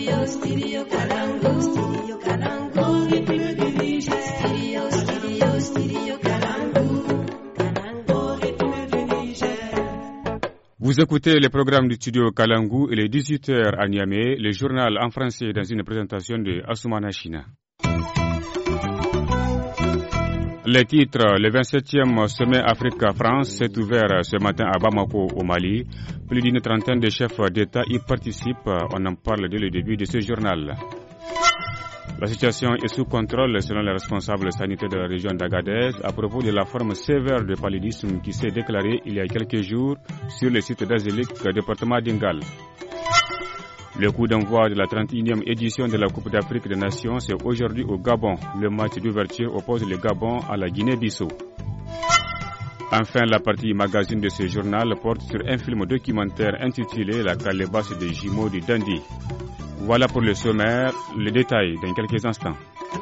Vous écoutez les programmes du studio Kalangu. Il est 18h à Niamey, le journal en français dans une présentation de Assoumana China. Les titres, le 27e sommet Afrique-France s'est ouvert ce matin à Bamako au Mali. Plus d'une trentaine de chefs d'État y participent. On en parle dès le début de ce journal. La situation est sous contrôle selon les responsables sanitaires de la région d'Agadez à propos de la forme sévère de paludisme qui s'est déclarée il y a quelques jours sur le site d'Azélik, département d'Ingal. Le coup d'envoi de la 31e édition de la Coupe d'Afrique des Nations, c'est aujourd'hui au Gabon. Le match d'ouverture oppose le Gabon à la Guinée-Bissau. Enfin, la partie magazine de ce journal porte sur un film documentaire intitulé La calebasse des jumeaux du Dandi. Voilà pour le sommaire, le détail dans quelques instants.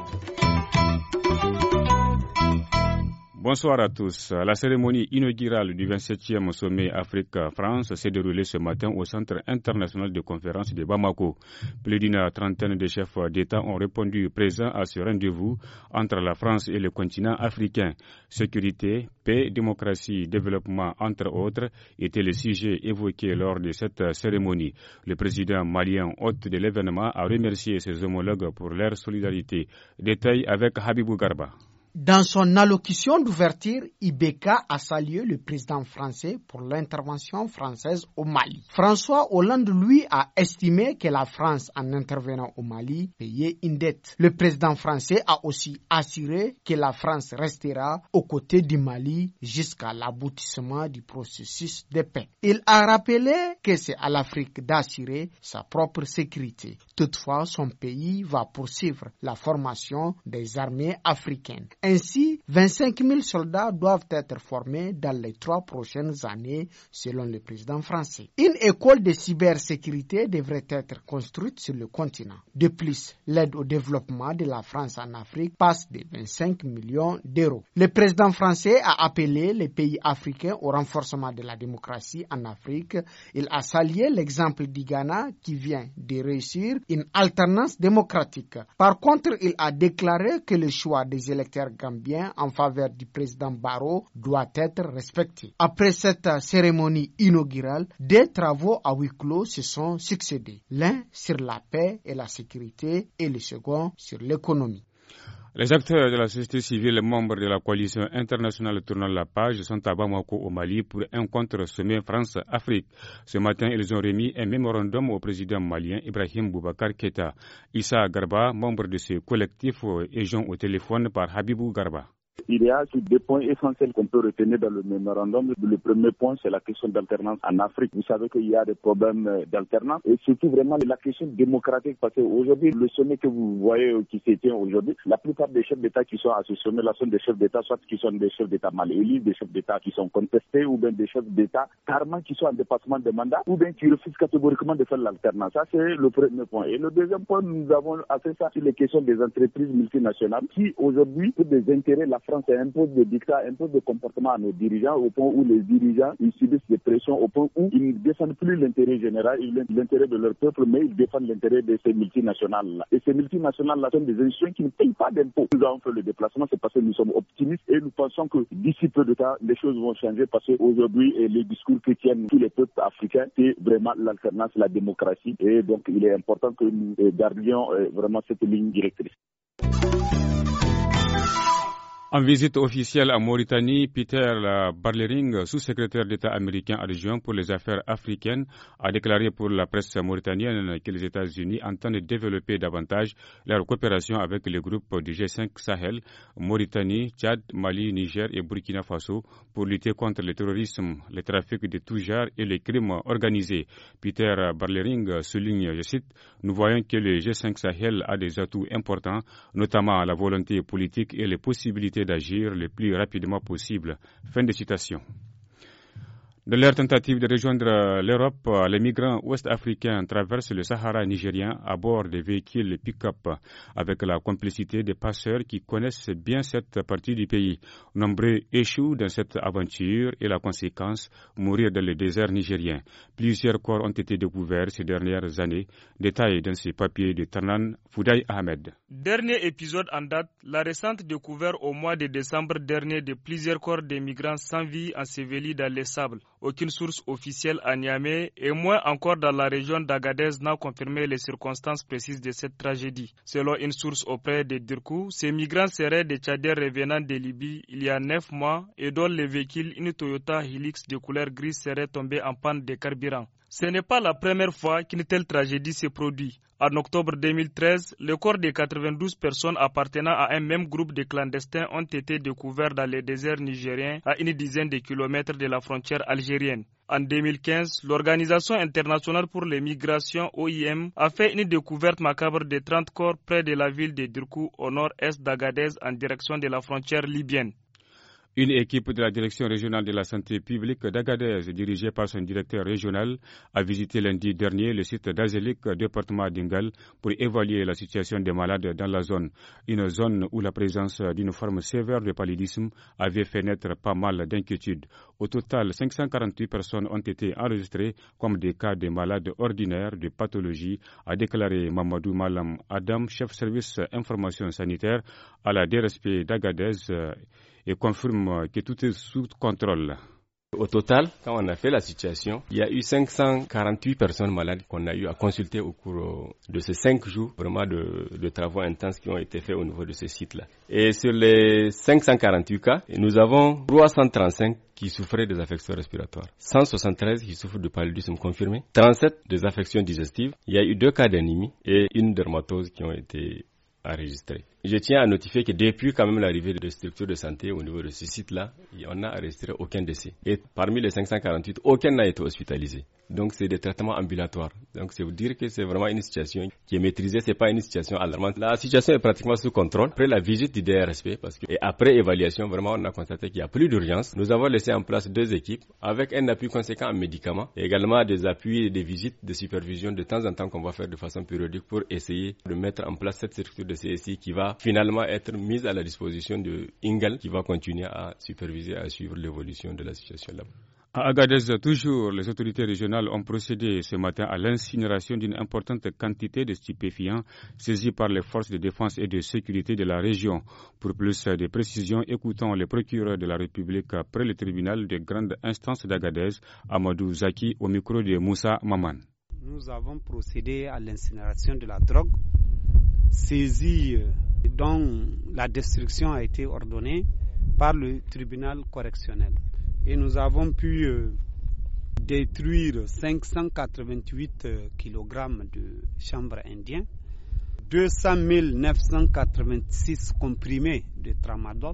Bonsoir à tous. La cérémonie inaugurale du 27e sommet Afrique-France s'est déroulée ce matin au Centre international de conférence de Bamako. Plus d'une trentaine de chefs d'État ont répondu présents à ce rendez-vous entre la France et le continent africain. Sécurité, paix, démocratie, développement, entre autres, étaient les sujets évoqués lors de cette cérémonie. Le président malien, hôte de l'événement, a remercié ses homologues pour leur solidarité. Détail avec Habibou Garba. Dans son allocution d'ouverture, Ibeka a salué le président français pour l'intervention française au Mali. François Hollande, lui, a estimé que la France, en intervenant au Mali, payait une dette. Le président français a aussi assuré que la France restera aux côtés du Mali jusqu'à l'aboutissement du processus de paix. Il a rappelé que c'est à l'Afrique d'assurer sa propre sécurité. Toutefois, son pays va poursuivre la formation des armées africaines. Ainsi, 25 000 soldats doivent être formés dans les 3 prochaines années, selon le président français. Une école de cybersécurité devrait être construite sur le continent. De plus, l'aide au développement de la France en Afrique passe de 25 millions d'euros. Le président français a appelé les pays africains au renforcement de la démocratie en Afrique. Il a salué l'exemple du Ghana qui vient de réussir une alternance démocratique. Par contre, il a déclaré que le choix des électeurs gambien en faveur du président Barrow doit être respecté. Après cette cérémonie inaugurale, des travaux à huis clos se sont succédés. L'un sur la paix et la sécurité et le second sur l'économie. Les acteurs de la société civile membres de la coalition internationale tournant la page sont à Bamako au Mali pour un contre-sommet France-Afrique. Ce matin, ils ont remis un mémorandum au président malien Ibrahim Boubacar Keïta. Issa Garba, membre de ce collectif, est joint au téléphone par Habibou Garba. Il y a 2 points essentiels qu'on peut retenir dans le mémorandum. Le premier point, c'est la question d'alternance en Afrique. Vous savez qu'il y a des problèmes d'alternance et surtout vraiment la question démocratique parce qu'aujourd'hui, le sommet que vous voyez qui se tient aujourd'hui, la plupart des chefs d'État qui sont à ce sommet-là sont des chefs d'État, soit qui sont des chefs d'État mal élus, des chefs d'État qui sont contestés ou bien des chefs d'État carrément qui sont en dépassement de mandat ou bien qui refusent catégoriquement de faire l'alternance. Ça, c'est le premier point. Et le deuxième point, nous avons assez ça sur les questions des entreprises multinationales qui aujourd'hui, pour des intérêts, la France impose des dictats, impose des comportements à nos dirigeants au point où les dirigeants ils subissent des pressions, au point où ils ne défendent plus l'intérêt général, l'intérêt de leur peuple, mais ils défendent l'intérêt de ces multinationales-là. Et ces multinationales-là sont des institutions qui ne payent pas d'impôts. Nous avons fait le déplacement, c'est parce que nous sommes optimistes et nous pensons que d'ici peu de temps, les choses vont changer parce qu'aujourd'hui, les discours que tiennent tous les peuples africains, c'est vraiment l'alternance, la démocratie. Et donc, il est important que nous gardions vraiment cette ligne directrice. En visite officielle en Mauritanie, Peter Barlering, sous-secrétaire d'État américain adjoint pour les affaires africaines, a déclaré pour la presse mauritanienne que les États-Unis entendent développer davantage leur coopération avec les groupes du G5 Sahel, Mauritanie, Tchad, Mali, Niger et Burkina Faso pour lutter contre le terrorisme, le trafic de tout genre et les crimes organisés. Peter Barlering souligne, je cite, « Nous voyons que le G5 Sahel a des atouts importants, notamment la volonté politique et les possibilités d'agir le plus rapidement possible. » Fin de citation. De leur tentative de rejoindre l'Europe, les migrants ouest-africains traversent le Sahara nigérien à bord des véhicules pick-up avec la complicité des passeurs qui connaissent bien cette partie du pays. Nombreux échouent dans cette aventure et la conséquence, mourir dans le désert nigérien. Plusieurs corps ont été découverts ces dernières années. Détails dans ces papiers de Tarnan Foudaï Ahmed. Dernier épisode en date, la récente découverte au mois de décembre dernier de plusieurs corps de migrants sans vie ensevelis dans les sables. Aucune source officielle à Niamey et moins encore dans la région d'Agadez n'a confirmé les circonstances précises de cette tragédie. Selon une source auprès de Dirkou, ces migrants seraient des Tchadiens revenant de Libye il y a 9 mois et dont le véhicule, une Toyota Hilux de couleur grise, serait tombé en panne de carburant. Ce n'est pas la première fois qu'une telle tragédie se produit. En octobre 2013, le corps de 92 personnes appartenant à un même groupe de clandestins ont été découverts dans le désert nigérien à une dizaine de kilomètres de la frontière algérienne. En 2015, l'Organisation internationale pour les migrations OIM a fait une découverte macabre de 30 corps près de la ville de Dirkou au nord-est d'Agadez en direction de la frontière libyenne. Une équipe de la Direction régionale de la santé publique d'Agadez, dirigée par son directeur régional, a visité lundi dernier le site d'Azelik, département d'Ingal, pour évaluer la situation des malades dans la zone. Une zone où la présence d'une forme sévère de paludisme avait fait naître pas mal d'inquiétudes. Au total, 548 personnes ont été enregistrées comme des cas de malades ordinaires de pathologie, a déclaré Mamadou Malam Adam, chef service information sanitaire à la DRSP d'Agadez, et confirme que tout est sous contrôle. Au total, quand on a fait la situation, il y a eu 548 personnes malades qu'on a eu à consulter au cours de ces 5 jours, vraiment de travaux intenses qui ont été faits au niveau de ce site-là. Et sur les 548 cas, nous avons 335 qui souffraient des affections respiratoires, 173 qui souffrent de paludisme confirmé, 37 des affections digestives, il y a eu 2 cas d'anémie et une dermatose qui ont été enregistrés. Je tiens à notifier que depuis quand même l'arrivée des structures de santé au niveau de ce site-là, on n'a enregistré aucun décès. Et parmi les 548, aucun n'a été hospitalisé. Donc c'est des traitements ambulatoires. Donc c'est vous dire que c'est vraiment une situation qui est maîtrisée, c'est pas une situation alarmante. La situation est pratiquement sous contrôle. Après la visite du DRSP, et après évaluation, vraiment on a constaté qu'il n'y a plus d'urgence. Nous avons laissé en place 2 équipes avec un appui conséquent en médicaments et également des appuis et des visites de supervision de temps en temps qu'on va faire de façon périodique pour essayer de mettre en place cette structure de CSI qui va finalement être mise à la disposition de Ingal qui va continuer à superviser, à suivre l'évolution de la situation là-bas. À Agadez, toujours, les autorités régionales ont procédé ce matin à l'incinération d'une importante quantité de stupéfiants saisis par les forces de défense et de sécurité de la région. Pour plus de précisions, écoutons le procureur de la République près le tribunal de grande instance d'Agadez, Amadou Zaki, au micro de Moussa Maman. Nous avons procédé à l'incinération de la drogue saisie dont la destruction a été ordonnée par le tribunal correctionnel. Et nous avons pu détruire 588 kg de chanvre indien, 200 986 comprimés de tramadol,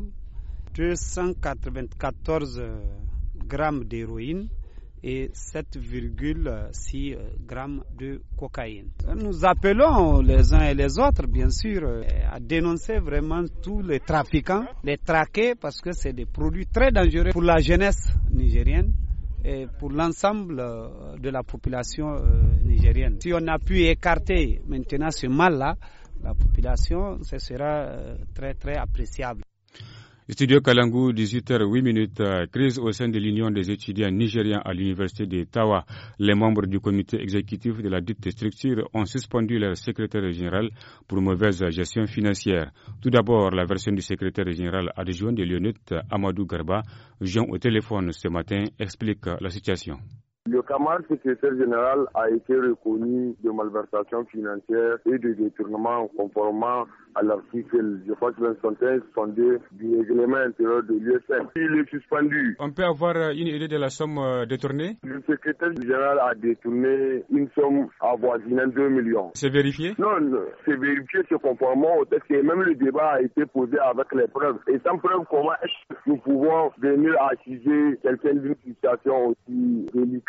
294 grammes d'héroïne et 7,6 grammes de cocaïne. Nous appelons les uns et les autres, bien sûr, à dénoncer vraiment tous les trafiquants, les traquer, parce que c'est des produits très dangereux pour la jeunesse nigérienne et pour l'ensemble de la population nigérienne. Si on a pu écarter maintenant ce mal-là, la population, ce sera très très appréciable. Studio Kalangu, 18h08, crise au sein de l'Union des étudiants nigériens à l'Université de Tawa. Les membres du comité exécutif de la dite structure ont suspendu leur secrétaire général pour mauvaise gestion financière. Tout d'abord, la version du secrétaire général adjoint de l'UNIT, Amadou Garba, joint au téléphone ce matin, explique la situation. Le camarade secrétaire général a été reconnu de malversation financière et de détournement conformément à l'article, je crois que 61-62 du règlement intérieur de l'USN. Il est suspendu. On peut avoir une idée de la somme détournée? Le secrétaire général a détourné une somme avoisinant 2 millions. C'est vérifié? Non, c'est vérifié, c'est conformément au texte et même le débat a été posé avec les preuves. Et sans preuve, comment est-ce que nous pouvons venir accuser quelqu'un d'une situation aussi délicate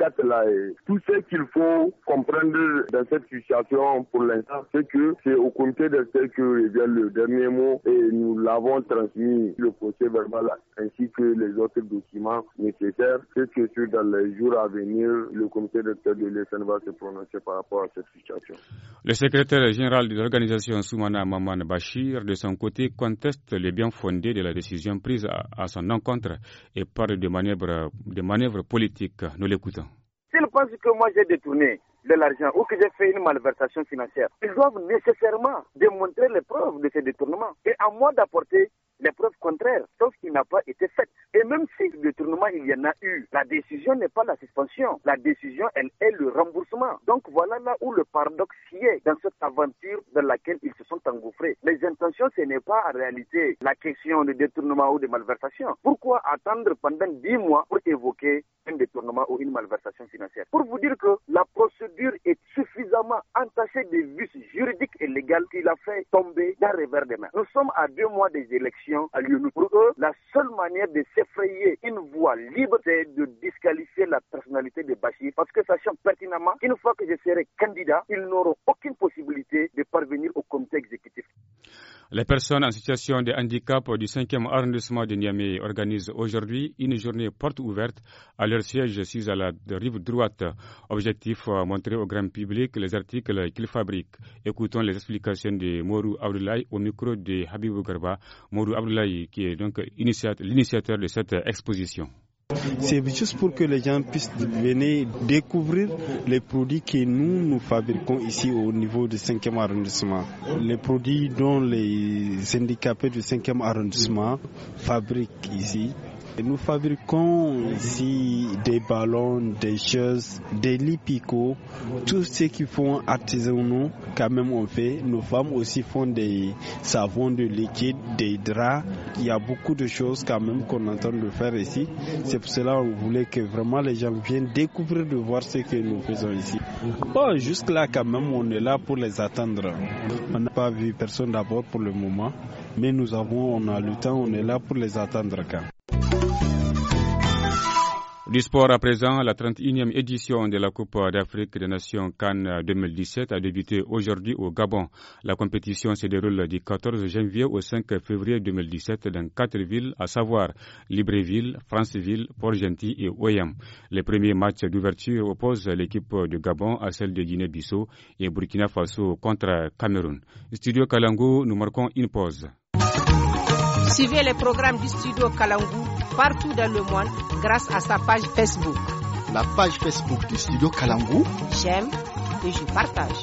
4-là. Tout ce qu'il faut comprendre dans cette situation pour l'instant, c'est que c'est au comité d'experts que revient le dernier mot et nous l'avons transmis le procès verbal ainsi que les autres documents nécessaires. C'est que dans les jours à venir, le comité d'experts de l'ESN va se prononcer par rapport à cette situation. Le secrétaire général de l'organisation Soumana Maman Bachir, de son côté, conteste les bien fondés de la décision prise à son encontre et parle de manœuvres politiques. Nous l'écoutons. S'ils pensent que moi j'ai détourné de l'argent ou que j'ai fait une malversation financière, ils doivent nécessairement démontrer les preuves de ces détournements. Et à moi d'apporter les preuves contraires, sauf qu'il n'a pas été fait. Et même si le détournement il y en a eu, la décision n'est pas la suspension. La décision, elle est le remboursement. Donc voilà là où le paradoxe y est dans cette aventure dans laquelle ils se sont engouffrés. Les intentions, ce n'est pas en réalité la question de détournement ou de malversation. Pourquoi attendre pendant 10 mois pour évoquer un détournement ou une malversation financière? Pour vous dire que la procédure est suffisamment entachée de vices juridiques et légaux qu'il a fait tomber d'un revers de main. Nous sommes à 2 mois des élections à Lyon. Pour eux, la seule manière de s'effrayer une voie libre, c'est de disqualifier la personnalité de Bachir, parce que sachant pertinemment qu'une fois que je serai candidat, ils n'auront aucune possibilité de parvenir au comité exécutif. Les personnes en situation de handicap du 5e arrondissement de Niamey organisent aujourd'hui une journée porte ouverte à leur siège situé à la rive droite. Objectif, montrer au grand public les articles qu'ils fabriquent. Écoutons les explications de Morou Abdoulaye au micro de Habibou Garba. Morou Abdoulaye qui est donc l'initiateur de cette exposition. C'est juste pour que les gens puissent venir découvrir les produits que nous fabriquons ici au niveau du 5e arrondissement. Les produits dont les handicapés du 5e arrondissement fabriquent ici. Et nous fabriquons ici des ballons, des chaises, des lits picots, tout ce qu'ils font artisanaux, quand même on fait. Nos femmes aussi font des savons de liquide, des draps. Il y a beaucoup de choses quand même qu'on est en train de faire ici. C'est pour cela qu'on voulait que vraiment les gens viennent découvrir, de voir ce que nous faisons ici. Bon, jusque là quand même on est là pour les attendre. On n'a pas vu personne d'abord pour le moment, mais on a le temps, on est là pour les attendre quand même. Du sport à présent, la 31e édition de la Coupe d'Afrique des Nations CAN 2017 a débuté aujourd'hui au Gabon. La compétition se déroule du 14 janvier au 5 février 2017 dans 4 villes, à savoir Libreville, Franceville, Port-Gentil et Ouéam. Les premiers matchs d'ouverture opposent l'équipe de Gabon à celle de Guinée-Bissau et Burkina Faso contre Cameroun. Studio Kalangu, nous marquons une pause. Suivez les programmes du Studio Kalangu partout dans le monde grâce à sa page Facebook. La page Facebook du Studio Kalangu. J'aime et je partage.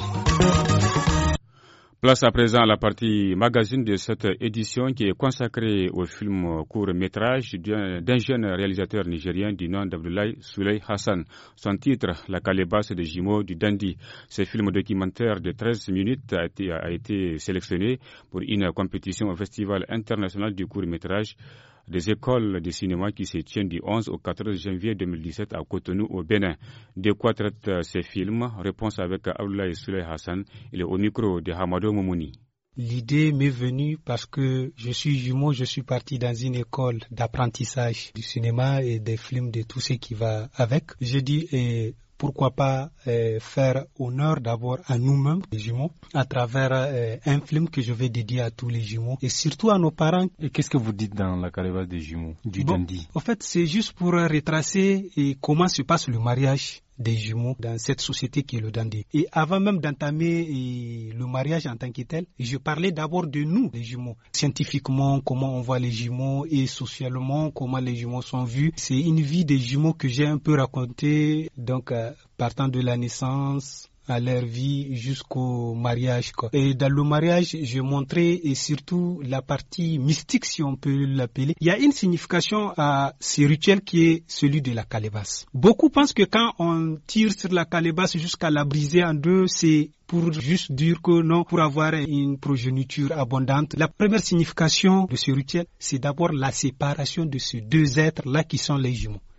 Place à présent à la partie magazine de cette édition qui est consacrée au film court-métrage d'un jeune réalisateur nigérien du nom d'Abdoulaye Souley Hassan. Son titre, La calebasse des jumeaux du Dandy. Ce film documentaire de 13 minutes a été sélectionné pour une compétition au Festival international du court-métrage des écoles de cinéma qui se tient du 11 au 14 janvier 2017 à Cotonou au Bénin. De quoi traite ces films? Réponse avec Abdoulaye Souley Hassan. Il est au micro de Hamadou Moumouni. L'idée m'est venue parce que je suis jumeau, je suis parti dans une école d'apprentissage du cinéma et des films, de tout ce qui va avec. J'ai dit pourquoi pas faire honneur d'abord à nous-mêmes, les jumeaux, à travers un film que je vais dédier à tous les jumeaux et surtout à nos parents. Et qu'est-ce que vous dites dans la calebasse des jumeaux du Dandy? En fait, c'est juste pour retracer comment se passe le mariage des jumeaux dans cette société qui est le Dandy. Et avant même d'entamer le mariage en tant que tel, je parlais d'abord de nous, les jumeaux. Scientifiquement, comment on voit les jumeaux et socialement, comment les jumeaux sont vus. C'est une vie des jumeaux que j'ai un peu racontée, donc partant de la naissance à leur vie jusqu'au mariage, quoi. Et dans le mariage, je montrais et surtout la partie mystique, si on peut l'appeler. Il y a une signification à ce rituel qui est celui de la calebasse. Beaucoup pensent que quand on tire sur la calebasse jusqu'à la briser en deux, c'est pour juste dire que non, pour avoir une progéniture abondante. La première signification de ce rituel, c'est d'abord la séparation de ces deux êtres-là qui sont les jumeaux.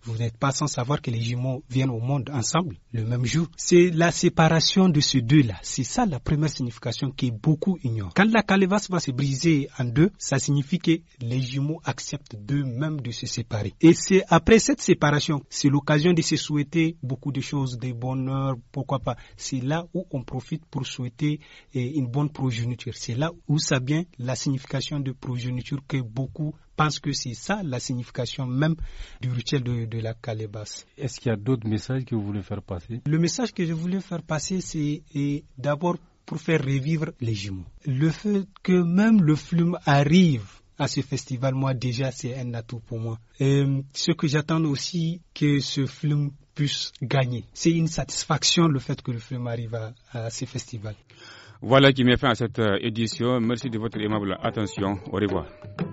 Vous n'êtes pas sans savoir que les jumeaux viennent au monde ensemble le même jour. C'est la séparation de ces deux-là. C'est ça la première signification que beaucoup ignorent. Quand la calebasse va se briser en deux, ça signifie que les jumeaux acceptent d'eux-mêmes de se séparer. Et c'est après cette séparation, c'est l'occasion de se souhaiter beaucoup de choses, des bonheurs, pourquoi pas. C'est là où on profite pour souhaiter une bonne progéniture. C'est là où ça vient la signification de progéniture que beaucoup pensent que c'est ça la signification même du rituel de la calebasse. Est-ce qu'il y a d'autres messages que vous voulez faire passer? Le message que je voulais faire passer, c'est d'abord pour faire revivre les jumeaux. Le fait que même le FLUM arrive à ce festival, moi déjà c'est un atout pour moi. Ce que j'attends aussi, que ce FLUM puisse gagner. C'est une satisfaction le fait que le FLUM arrive à ce festival. Voilà qui met fin à cette édition. Merci de votre aimable attention. Au revoir.